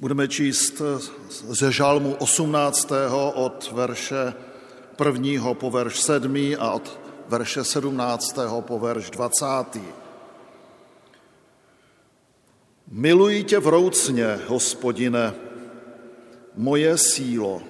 Budeme číst ze žalmu 18. od verše 1. po verš 7. a od verše 17. po verš 20. Miluji tě vroucně, Hospodine, moje sílo.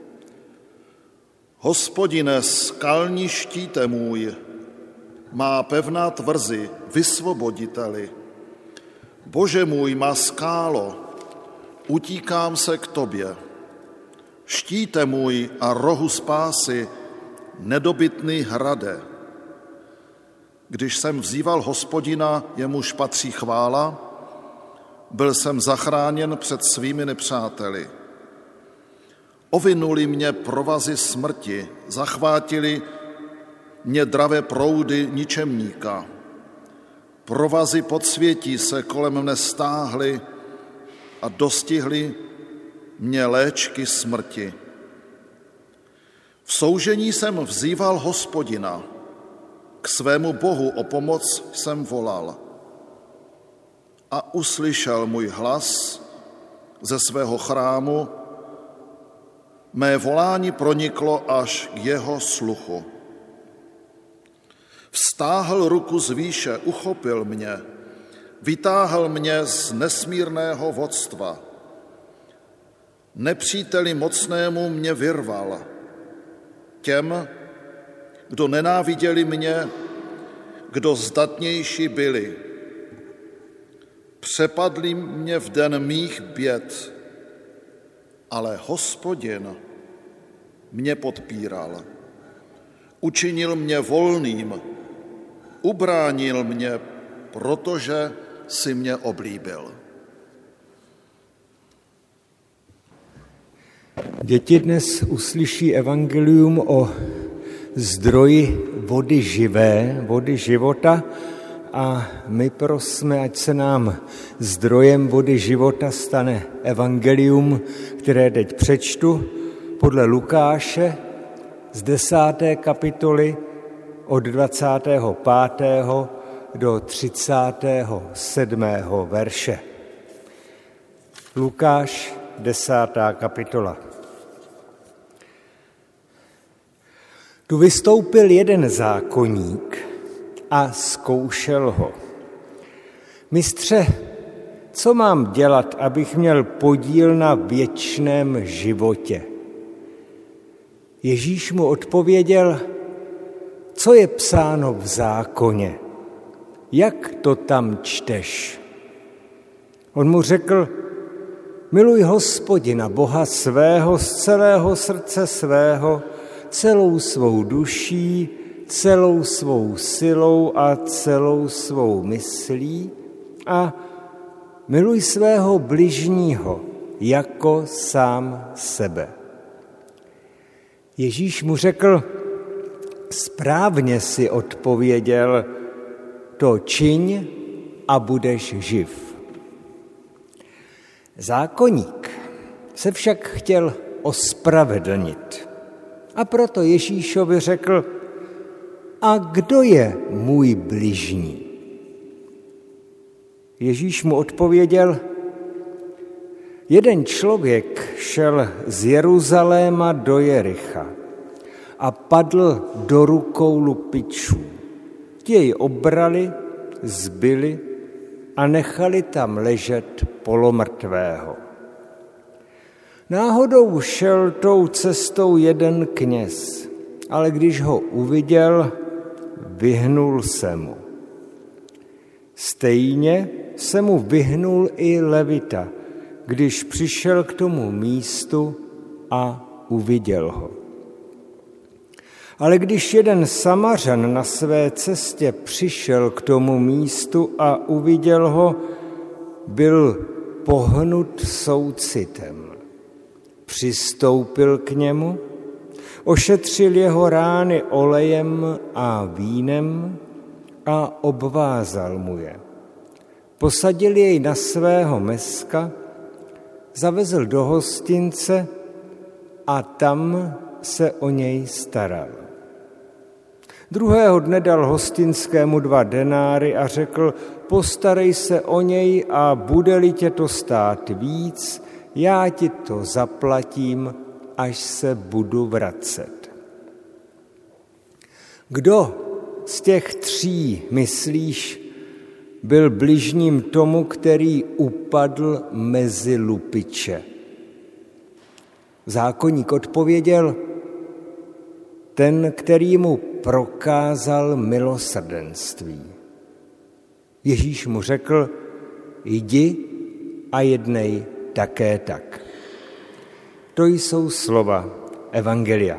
Hospodine, skalní štíte můj, má pevná tvrzi, vysvoboditeli. Bože můj, má skálo, utíkám se k tobě. Štíte můj a rohu spásy, nedobytný hrade. Když jsem vzýval Hospodina, jemuž patří chvála, byl jsem zachráněn před svými nepřáteli. Ovinuli mě provazy smrti, zachvátili mě dravé proudy ničemníka. Provazy podsvětí se kolem mne stáhly a dostihly mě léčky smrti. V soužení jsem vzýval Hospodina, k svému Bohu o pomoc jsem volal. A uslyšel můj hlas ze svého chrámu, mé volání proniklo až k jeho sluchu. Vztáhl ruku z výše, uchopil mě, vytáhl mě z nesmírného vodstva. Nepříteli mocnému mě vyrval. Těm, kdo nenáviděli mě, kdo zdatnější byli. Přepadli mě v den mých běd, ale Hospodin mě podpíral. Učinil mě volným, ubránil mě, protože si mě oblíbil. Děti dnes uslyší evangelium o zdroji vody živé, vody života, a my prosme, ať se nám zdrojem vody života stane evangelium, které teď přečtu podle Lukáše z 10. kapitoly od 25. do 37. verše. Lukáš, 10. kapitola. Tu vystoupil jeden zákonník a zkoušel ho. Mistře, co mám dělat, abych měl podíl na věčném životě? Ježíš mu odpověděl, co je psáno v zákoně? Jak to tam čteš? On mu řekl, miluj Hospodina, Boha svého, z celého srdce svého, celou svou duší, celou svou silou a celou svou myslí a miluj svého bližního jako sám sebe. Ježíš mu řekl, správně si odpověděl, to čiň a budeš živ. Zákonník se však chtěl ospravedlnit a proto Ježíšovi řekl, a kdo je můj bližní? Ježíš mu odpověděl, jeden člověk šel z Jeruzaléma do Jericha a padl do rukou lupičů. Ti jej obrali, zbili a nechali tam ležet polomrtvého. Náhodou šel tou cestou jeden kněz, ale když ho uviděl, vyhnul se mu. Stejně se mu vyhnul i levita, když přišel k tomu místu a uviděl ho. Ale když jeden Samařan na své cestě přišel k tomu místu a uviděl ho, byl pohnut soucitem. Přistoupil k němu, ošetřil jeho rány olejem a vínem a obvázal mu je. Posadil jej na svého meska, zavezl do hostince a tam se o něj staral. Druhého dne dal hostinskému 2 denáry a řekl, postarej se o něj a bude-li tě to stát víc, já ti to zaplatím, až se budu vracet. Kdo z těch tří, myslíš, byl bližním tomu, který upadl mezi lupiče? Zákonník odpověděl, ten, který mu prokázal milosrdenství. Ježíš mu řekl, jdi a jednej také tak. To jsou slova evangelia.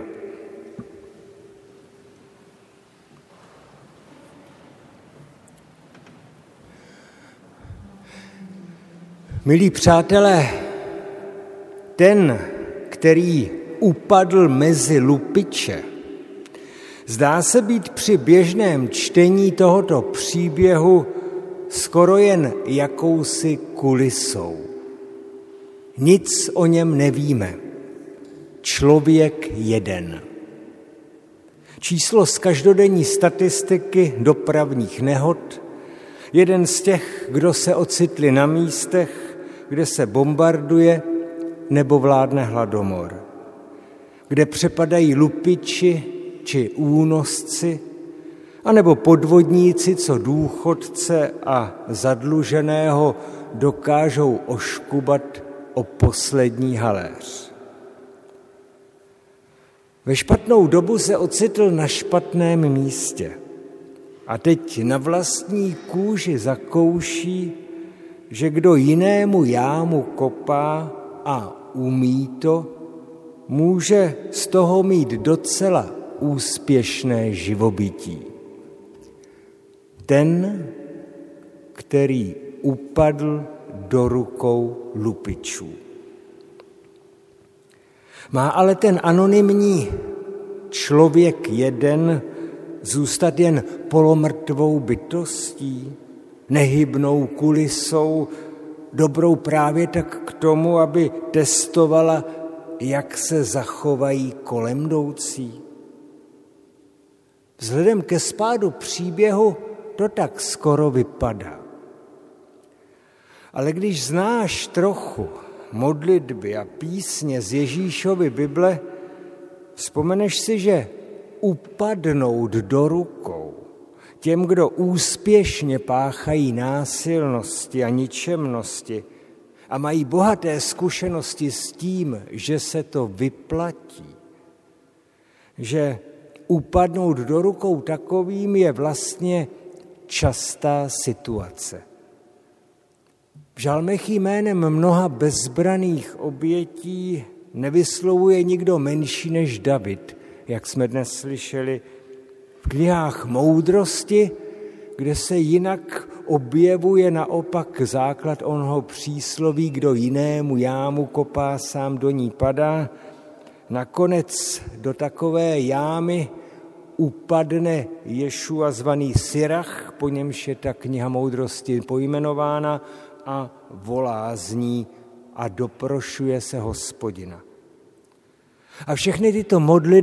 Milí přátelé, ten, který upadl mezi lupiče, zdá se být při běžném čtení tohoto příběhu skoro jen jakousi kulisou. Nic o něm nevíme. Člověk jeden. Číslo z každodenní statistiky dopravních nehod, jeden z těch, kdo se ocitli na místech, kde se bombarduje nebo vládne hladomor, kde přepadají lupiči či únosci, anebo podvodníci, co důchodce a zadluženého dokážou oškubat o poslední haléř. Ve špatnou dobu se ocitl na špatném místě a teď na vlastní kůži zakouší, že kdo jinému jámu kopá a umí to, může z toho mít docela úspěšné živobytí. Ten, který upadl do rukou lupičů. Má ale ten anonymní člověk jeden zůstat jen polomrtvou bytostí, nehybnou kulisou, dobrou právě tak k tomu, aby testovala, jak se zachovají kolem jdoucí? Vzhledem ke spádu příběhu to tak skoro vypadá. Ale když znáš trochu modlitby a písně z Ježíšovy Bible, vzpomeneš si, že upadnout do rukou těm, kdo úspěšně páchají násilnosti a ničemnosti a mají bohaté zkušenosti s tím, že se to vyplatí, že upadnout do rukou takovým je vlastně častá situace. V žalmech jménem mnoha bezbraných obětí nevyslovuje nikdo menší než David, jak jsme dnes slyšeli v knihách moudrosti, kde se jinak objevuje naopak základ onoho přísloví, kdo jinému jámu kopá, sám do ní padá. Nakonec do takové jámy upadne Ješua zvaný Sirach, po němž je ta kniha moudrosti pojmenována, a volá z ní a doprošuje se Hospodina. A všechny tyto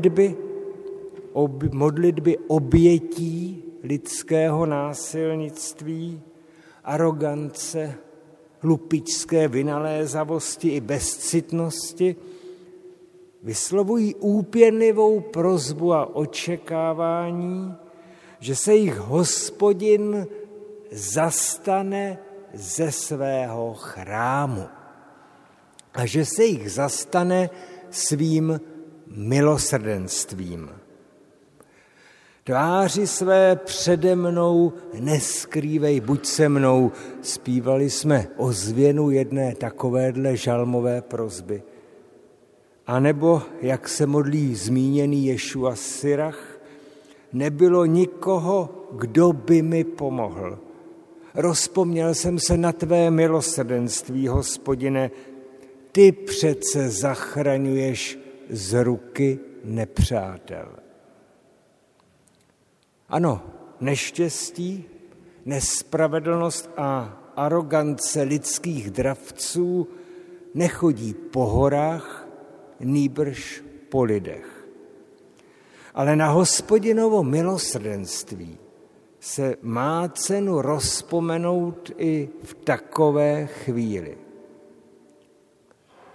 modlitby obětí lidského násilnictví, arogance, lupičské vynalézavosti i bezcitnosti vyslovují úpěnlivou prosbu a očekávání, že se jich Hospodin zastane ze svého chrámu a že se jich zastane svým milosrdenstvím. Tváři své přede mnou neskrývej, buď se mnou, zpívali jsme ozvěnu jedné takovéhle žalmové prosby. A nebo, jak se modlí zmíněný Ješua Sirach, nebylo nikoho, kdo by mi pomohl. Rozpomněl jsem se na tvé milosrdenství, Hospodine, ty přece zachraňuješ z ruky nepřátel. Ano, neštěstí, nespravedlnost a arogance lidských dravců nechodí po horách, nýbrž po lidech. Ale na Hospodinovo milosrdenství se má cenu rozpomenout i v takové chvíli.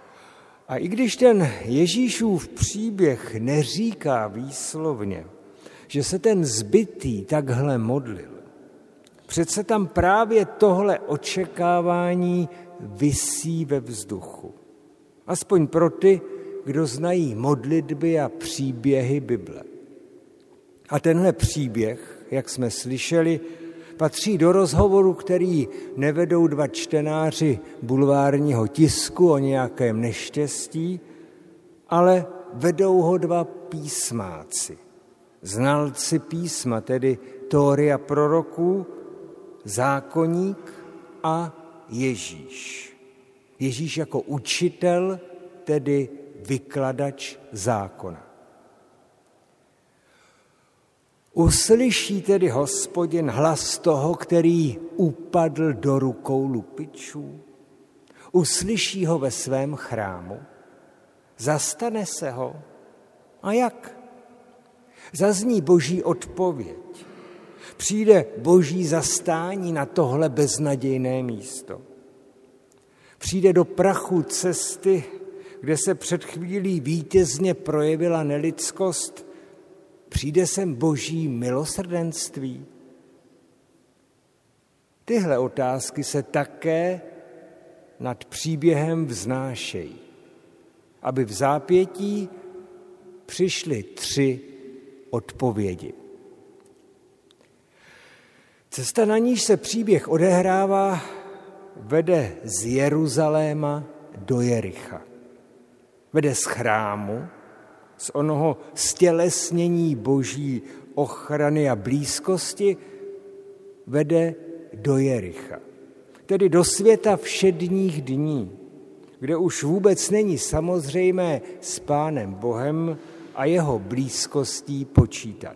A i když ten Ježíšův příběh neříká výslovně, že se ten zbitý takhle modlil, přece tam právě tohle očekávání visí ve vzduchu. Aspoň pro ty, kdo znají modlitby a příběhy Bible. A tenhle příběh, jak jsme slyšeli, patří do rozhovoru, který nevedou dva čtenáři bulvárního tisku o nějakém neštěstí, ale vedou ho dva písmáci. Znalci písma, tedy Tóry a proroků, zákoník a Ježíš. Ježíš jako učitel, tedy vykladač zákona. Uslyší tedy Hospodin hlas toho, který upadl do rukou lupičů? Uslyší ho ve svém chrámu? Zastane se ho? A jak? Zazní Boží odpověď. Přijde Boží zastání na tohle beznadějné místo. Přijde do prachu cesty, kde se před chvílí vítězně projevila nelidskost, přijde sem Boží milosrdenství? Tyhle otázky se také nad příběhem vznášejí, aby v zápětí přišly 3 odpovědi. Cesta, na níž se příběh odehrává, vede z Jeruzaléma do Jericha. Vede z chrámu, z onoho stělesnění Boží ochrany a blízkosti, vede do Jericha. Tedy do světa všedních dní, kde už vůbec není samozřejmé s Pánem Bohem a jeho blízkostí počítat.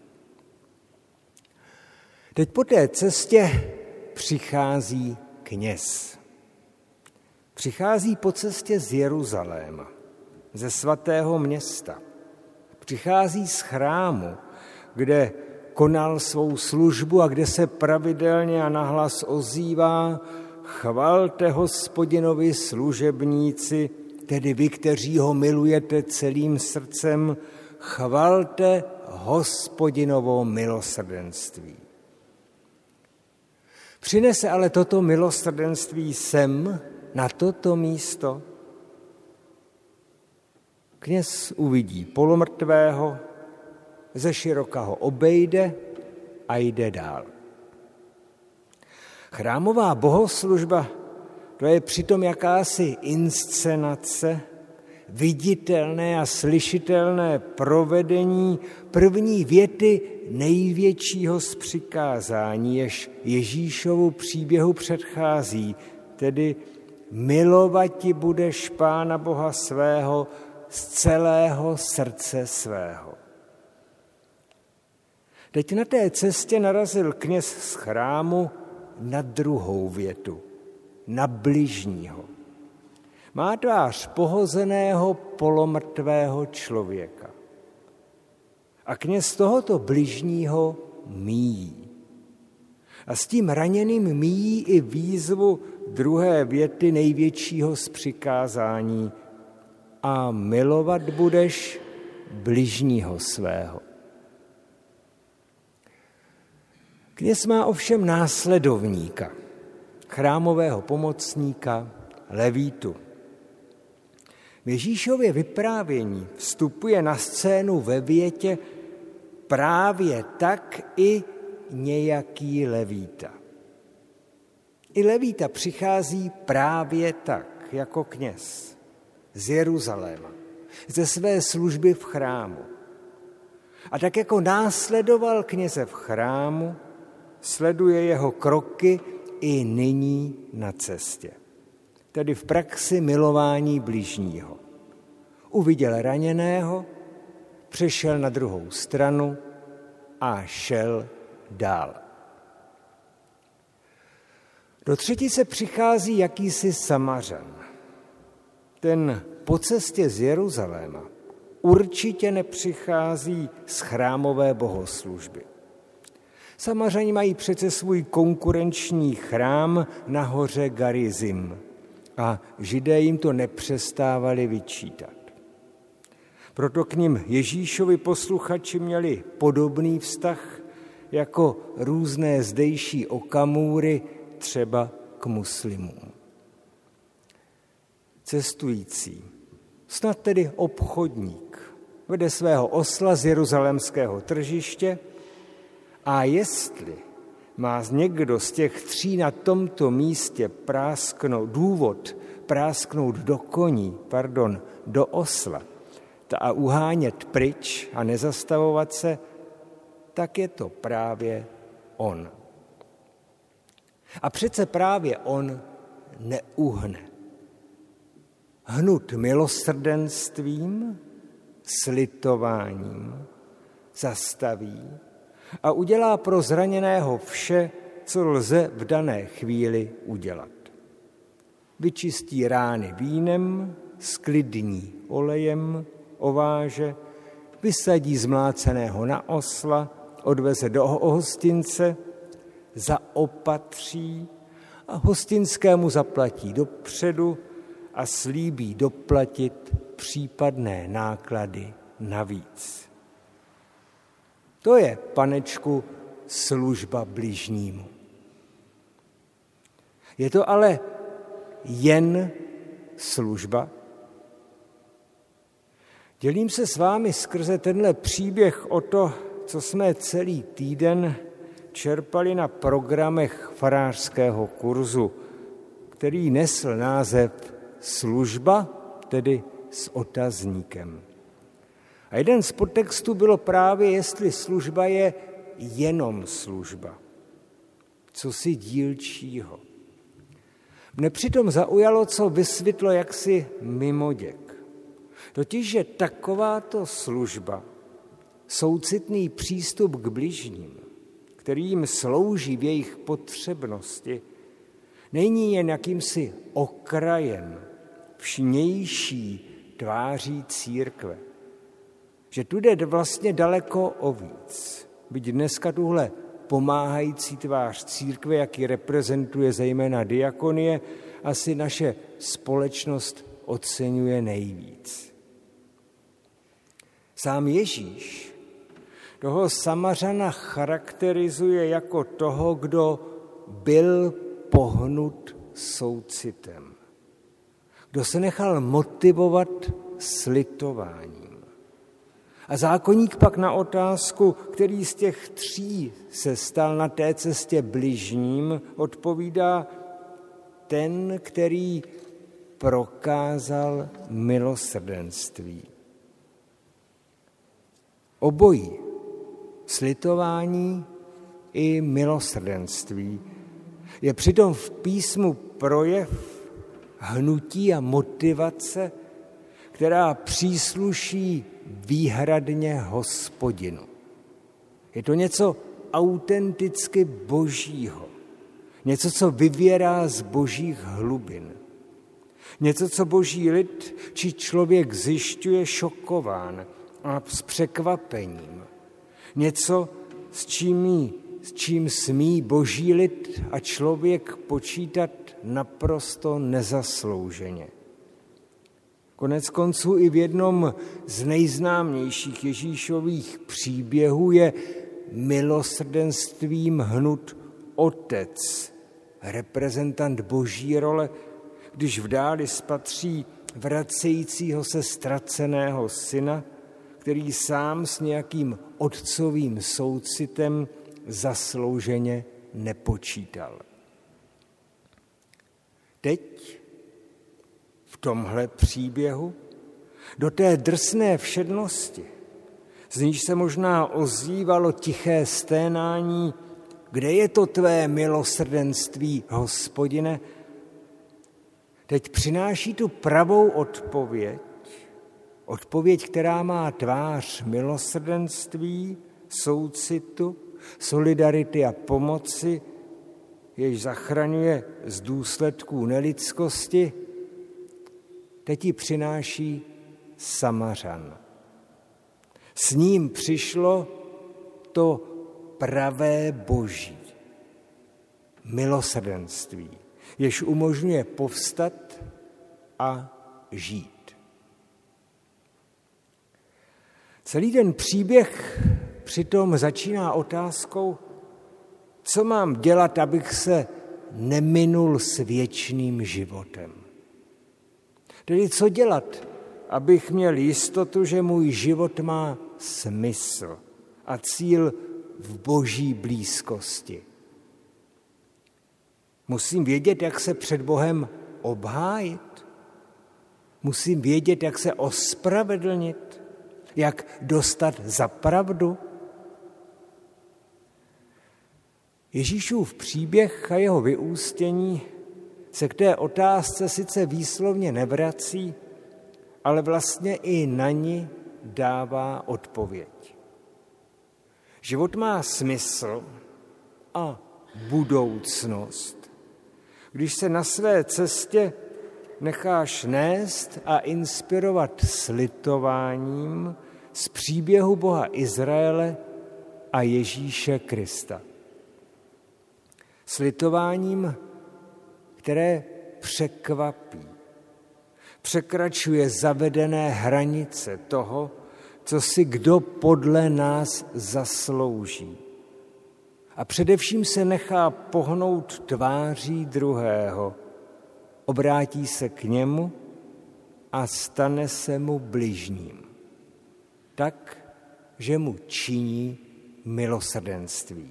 Teď po té cestě přichází kněz. Přichází po cestě z Jeruzaléma, ze svatého města. Přichází z chrámu, kde konal svou službu a kde se pravidelně a nahlas ozývá: chvalte Hospodinovi služebníci, tedy vy, kteří ho milujete celým srdcem, chvalte Hospodinovo milosrdenství. Přinese ale toto milosrdenství sem, na toto místo? Kněz uvidí polomrtvého, ze široka ho obejde a jde dál. Chrámová bohoslužba, to je přitom jakási inscenace, viditelné a slyšitelné provedení první věty největšího z přikázání, jež Ježíšovu příběhu předchází, tedy milovati budeš Pána Boha svého z celého srdce svého. Teď na té cestě narazil kněz z chrámu na druhou větu, na bližního. Má tvář pohozeného polomrtvého člověka. A kněz tohoto bližního míjí. A s tím raněným míjí i výzvu druhé věty největšího z přikázání: a milovat budeš bližního svého. Kněz má ovšem následovníka, chrámového pomocníka, levítu. V Ježíšově vyprávění vstupuje na scénu ve větě právě tak i nějaký levíta. I levíta přichází právě tak, jako kněz, z Jeruzaléma, ze své služby v chrámu. A tak jako následoval kněze v chrámu, sleduje jeho kroky i nyní na cestě. Tedy v praxi milování bližního. Uviděl raněného, přešel na druhou stranu a šel dál. Do třetice přichází jakýsi Samařan. Ten po cestě z Jeruzaléma určitě nepřichází z chrámové bohoslužby. Samařani mají přece svůj konkurenční chrám na hoře Garizim, a Židé jim to nepřestávali vyčítat. Proto k nim Ježíšovi posluchači měli podobný vztah jako různé zdejší okamůry, třeba k muslimům. Cestující, snad tedy obchodník, vede svého osla z jeruzalémského tržiště a jestli má někdo z těch tří na tomto místě důvod prásknout do osla a uhánět pryč a nezastavovat se, tak je to právě on. A přece právě on neuhne. Hnut milosrdenstvím, slitováním zastaví a udělá pro zraněného vše, co lze v dané chvíli udělat. Vyčistí rány vínem, sklidní olejem, ováže, vysadí zmláceného na osla, odveze do hostince, zaopatří a hostinskému zaplatí dopředu a slíbí doplatit případné náklady navíc. To je, panečku, služba bližnímu. Je to ale jen služba? Dělím se s vámi skrze tenhle příběh o to, co jsme celý týden čerpali na programech farářského kurzu, který nesl název Služba, tedy s otazníkem. A jeden z podtextů bylo právě, jestli služba je jenom služba. Co si dílčího. Mne přitom zaujalo, co vysvětlo jaksi mimoděk. Totiž, že takováto služba, soucitný přístup k bližním, který jim slouží v jejich potřebnosti, není jen jakýmsi okrajem, vnější tváří církve. Že tu jde vlastně daleko o víc. Byť dneska tuhle pomáhající tvář církve, jak ji reprezentuje zejména diakonie, asi naše společnost oceňuje nejvíc. Sám Ježíš toho Samařana charakterizuje jako toho, kdo byl pohnut soucitem. Kdo se nechal motivovat slitováním. A zákoník pak na otázku, který z těch tří se stal na té cestě bližním, odpovídá ten, který prokázal milosrdenství. Obojí, slitování i milosrdenství, je přitom v písmu projev hnutí a motivace, která přísluší výhradně Hospodinu. Je to něco autenticky božího, něco, co vyvěrá z božích hlubin. Něco, co boží lid či člověk zjišťuje šokován a s překvapením. Něco, s čím smí boží lid a člověk počítat naprosto nezaslouženě. Konec konců i v jednom z nejznámějších Ježíšových příběhů je milosrdenstvím hnut otec, reprezentant boží role, když v dáli spatří vracejícího se ztraceného syna, který sám s nějakým otcovým soucitem zaslouženě nepočítal. Teď v tomhle příběhu do té drsné všednosti, z níž se možná ozývalo tiché sténání, kde je to tvé milosrdenství, Hospodine, teď přináší tu pravou odpověď, která má tvář milosrdenství, soucitu, solidarity a pomoci, jež zachraňuje z důsledků nelidskosti, teď ji přináší Samařan. S ním přišlo to pravé boží milosrdenství, jež umožňuje povstat a žít. Celý ten příběh přitom začíná otázkou, co mám dělat, abych se neminul s věčným životem. Tedy co dělat, abych měl jistotu, že můj život má smysl a cíl v Boží blízkosti. Musím vědět, jak se před Bohem obhájit. Musím vědět, jak se ospravedlnit, jak dostat za pravdu. Ježíšův příběh a jeho vyústění se k té otázce sice výslovně nevrací, ale vlastně i na ni dává odpověď. Život má smysl a budoucnost, když se na své cestě necháš nést a inspirovat slitováním z příběhu Boha Izraele a Ježíše Krista. Slitováním, které překvapí, překračuje zavedené hranice toho, co si kdo podle nás zaslouží. A především se nechá pohnout tváří druhého, obrátí se k němu a stane se mu bližním. Tak, že mu činí milosrdenství.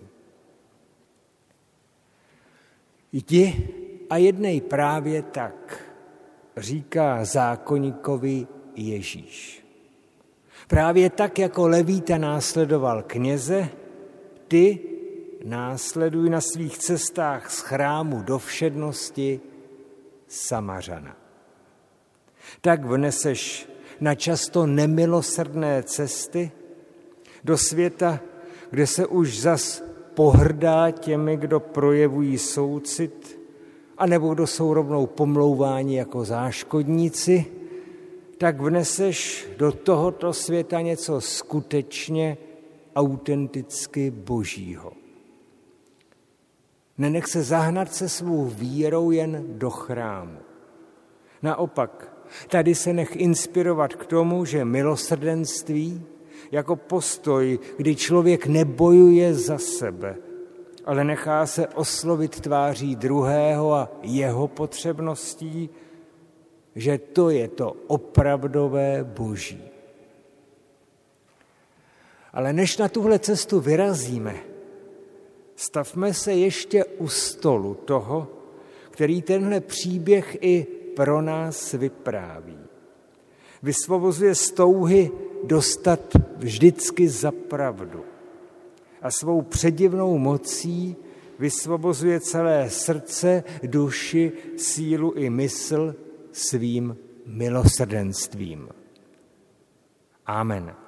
Jdi a jednej právě tak, říká zákonníkovi Ježíš. Právě tak, jako Levíta následoval kněze, ty následuj na svých cestách z chrámu do všednosti Samařana. Tak vneseš na často nemilosrdné cesty do světa, kde se už zas pohrdá těmi, kdo projevují soucit, anebo kdo jsou rovnou pomlouváni jako záškodníci, tak vneseš do tohoto světa něco skutečně autenticky božího. Nenech se zahnat se svou vírou jen do chrámu. Naopak, tady se nech inspirovat k tomu, že milosrdenství jako postoj, kdy člověk nebojuje za sebe, ale nechá se oslovit tváří druhého a jeho potřebností, že to je to opravdové boží. Ale než na tuhle cestu vyrazíme, stavme se ještě u stolu toho, který tenhle příběh i pro nás vypráví. Vysvobozuje z touhy dostat vždycky za pravdu a svou předivnou mocí vysvobozuje celé srdce, duši, sílu i mysl svým milosrdenstvím. Amen.